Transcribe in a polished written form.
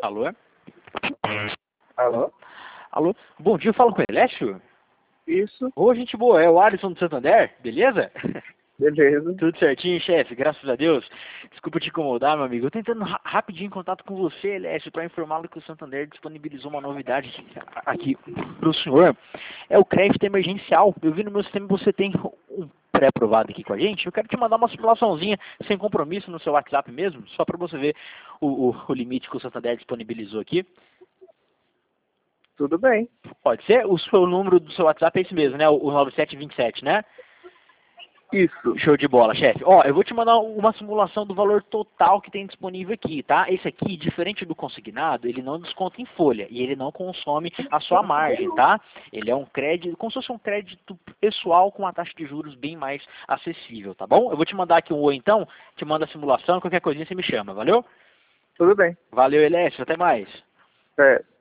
Alô? Alô? Alô? Bom dia, eu falo com o Elécio? Isso, Ô, gente boa, é o Alisson do Santander, beleza? beleza. Tudo certinho, chefe, graças a Deus. Desculpa te incomodar, meu amigo. Eu tentando rapidinho em contato com você, Elécio, para informá-lo que o Santander disponibilizou uma novidade aqui para o senhor. É o crédito emergencial. Eu vi no meu sistema que você tem um pré-aprovado aqui com a gente. Eu quero te mandar uma simulaçãozinha sem compromisso no seu WhatsApp mesmo, só para você ver o limite que o Santander disponibilizou aqui. Tudo bem. Pode ser? O seu número do seu WhatsApp é esse mesmo, né? O 9727, né? Isso. Show de bola, chefe. Ó, eu vou te mandar uma simulação do valor total que tem disponível aqui, tá? Esse aqui, diferente do consignado, ele não desconta em folha e ele não consome a sua margem, tá? Ele é um crédito, como se fosse um crédito pessoal com uma taxa de juros bem mais acessível, tá bom? Eu vou te mandar aqui um oi então, te mando a simulação, qualquer coisinha você me chama, valeu? Tudo bem. Valeu, Elécio, até mais. É.